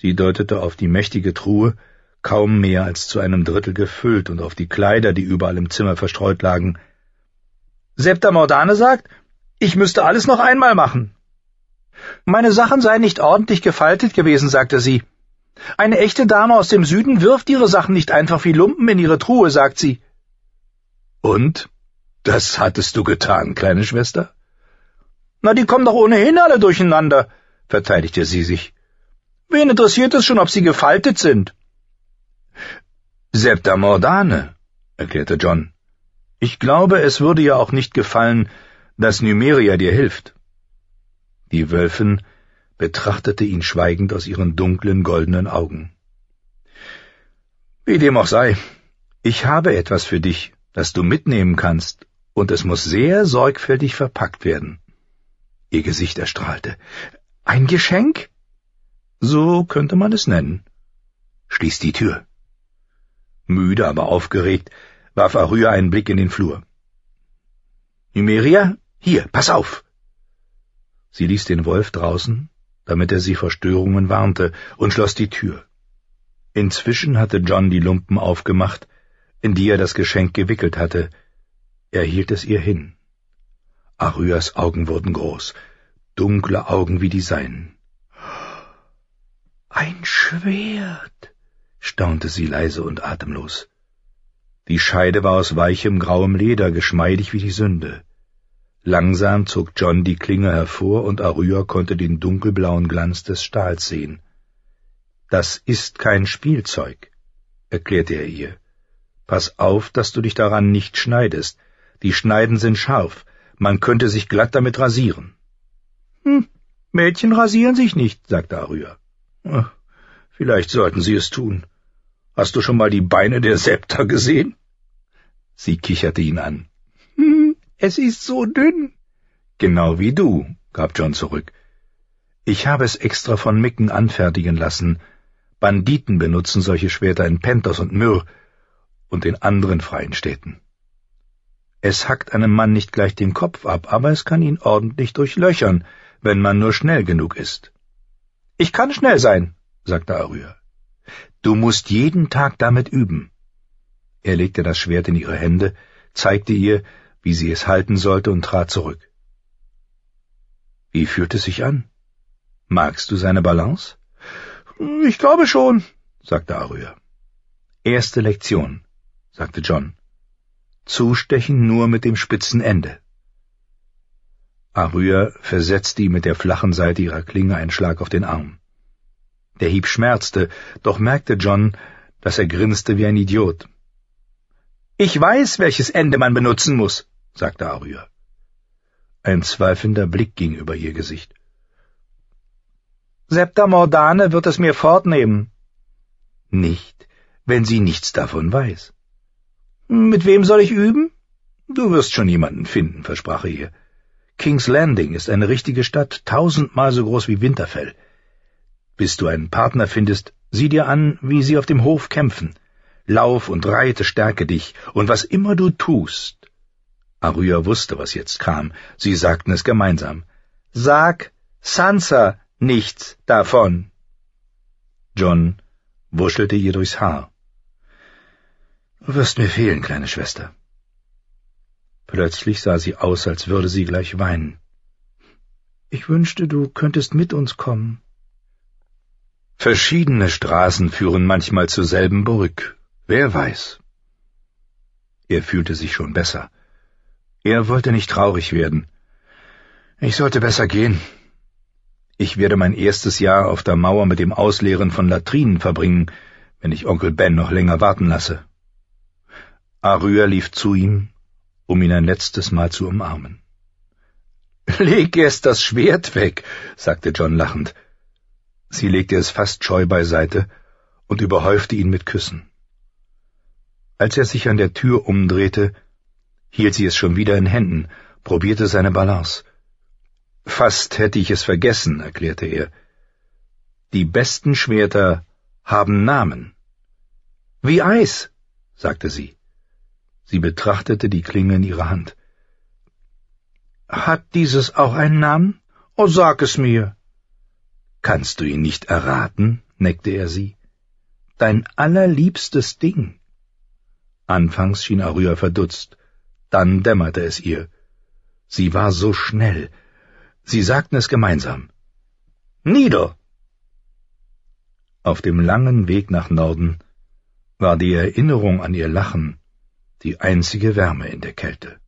Sie deutete auf die mächtige Truhe, kaum mehr als zu einem Drittel gefüllt, und auf die Kleider, die überall im Zimmer verstreut lagen. »Septa Mordane sagt, ich müsste alles noch einmal machen.« »Meine Sachen seien nicht ordentlich gefaltet gewesen«, sagte sie. »Eine echte Dame aus dem Süden wirft ihre Sachen nicht einfach wie Lumpen in ihre Truhe«, sagt sie. »Und? Das hattest du getan, kleine Schwester?« »Na, die kommen doch ohnehin alle durcheinander«, verteidigte sie sich. »Wen interessiert es schon, ob sie gefaltet sind?« »Septa Mordane«, erklärte John. »Ich glaube, es würde ihr auch nicht gefallen, dass Nymeria dir hilft.« Die Wölfin betrachtete ihn schweigend aus ihren dunklen, goldenen Augen. »Wie dem auch sei, ich habe etwas für dich, das du mitnehmen kannst, und es muss sehr sorgfältig verpackt werden.« Ihr Gesicht erstrahlte. »Ein Geschenk?« »So könnte man es nennen.« »Schließ die Tür.« Müde, aber aufgeregt, warf Aryeh einen Blick in den Flur. »Nymeria, hier, pass auf!« Sie ließ den Wolf draußen, damit er sie vor Störungen warnte, und schloss die Tür. Inzwischen hatte John die Lumpen aufgemacht, in die er das Geschenk gewickelt hatte. Er hielt es ihr hin. Aryehs Augen wurden groß, dunkle Augen wie die seinen. »Ein Schwert«, staunte sie leise und atemlos. Die Scheide war aus weichem, grauem Leder, geschmeidig wie die Sünde. Langsam zog John die Klinge hervor, und Aryeh konnte den dunkelblauen Glanz des Stahls sehen. »Das ist kein Spielzeug«, erklärte er ihr. »Pass auf, dass du dich daran nicht schneidest. Die Schneiden sind scharf. Man könnte sich glatt damit rasieren.« Mädchen rasieren sich nicht«, sagte Aryeh. »Vielleicht sollten sie es tun. Hast du schon mal die Beine der Septa gesehen?« Sie kicherte ihn an. »Es ist so dünn.« »Genau wie du«, gab John zurück. »Ich habe es extra von Micken anfertigen lassen. Banditen benutzen solche Schwerter in Pentos und Myr und in anderen freien Städten. Es hackt einem Mann nicht gleich den Kopf ab, aber es kann ihn ordentlich durchlöchern, wenn man nur schnell genug ist.« »Ich kann schnell sein«, sagte Aryeh. »Du musst jeden Tag damit üben.« Er legte das Schwert in ihre Hände, zeigte ihr, wie sie es halten sollte, und trat zurück. »Wie fühlt es sich an? Magst du seine Balance?« »Ich glaube schon«, sagte Aryeh. »Erste Lektion«, sagte John. »Zustechen nur mit dem spitzen Ende.« Aryeh versetzte ihm mit der flachen Seite ihrer Klinge einen Schlag auf den Arm. Der Hieb schmerzte, doch merkte John, dass er grinste wie ein Idiot. »Ich weiß, welches Ende man benutzen muss«, sagte Aryeh. Ein zweifelnder Blick ging über ihr Gesicht. »Septa Mordane wird es mir fortnehmen.« »Nicht, wenn sie nichts davon weiß.« »Mit wem soll ich üben?« »Du wirst schon jemanden finden«, versprach er ihr. »King's Landing ist eine richtige Stadt, 1000-mal so groß wie Winterfell. Bis du einen Partner findest, sieh dir an, wie sie auf dem Hof kämpfen. Lauf und reite, stärke dich, und was immer du tust.« Aryeh wusste, was jetzt kam. Sie sagten es gemeinsam. »Sag Sansa nichts davon.« John wuschelte ihr durchs Haar. »Du wirst mir fehlen, kleine Schwester.« Plötzlich sah sie aus, als würde sie gleich weinen. »Ich wünschte, du könntest mit uns kommen.« »Verschiedene Straßen führen manchmal zur selben Burg. Wer weiß?« Er fühlte sich schon besser. Er wollte nicht traurig werden. »Ich sollte besser gehen. Ich werde mein erstes Jahr auf der Mauer mit dem Ausleeren von Latrinen verbringen, wenn ich Onkel Ben noch länger warten lasse.« Aryeh lief zu ihm, um ihn ein letztes Mal zu umarmen. »Leg erst das Schwert weg«, sagte John lachend. Sie legte es fast scheu beiseite und überhäufte ihn mit Küssen. Als er sich an der Tür umdrehte, hielt sie es schon wieder in Händen, probierte seine Balance. »Fast hätte ich es vergessen«, erklärte er. »Die besten Schwerter haben Namen.« »Wie Eis«, sagte sie. Sie betrachtete die Klinge in ihrer Hand. »Hat dieses auch einen Namen? Oh, sag es mir.« »Kannst du ihn nicht erraten?« neckte er sie. »Dein allerliebstes Ding.« Anfangs schien Aryeh verdutzt, dann dämmerte es ihr. Sie war so schnell. Sie sagten es gemeinsam. »Nieder!« Auf dem langen Weg nach Norden war die Erinnerung an ihr Lachen die einzige Wärme in der Kälte.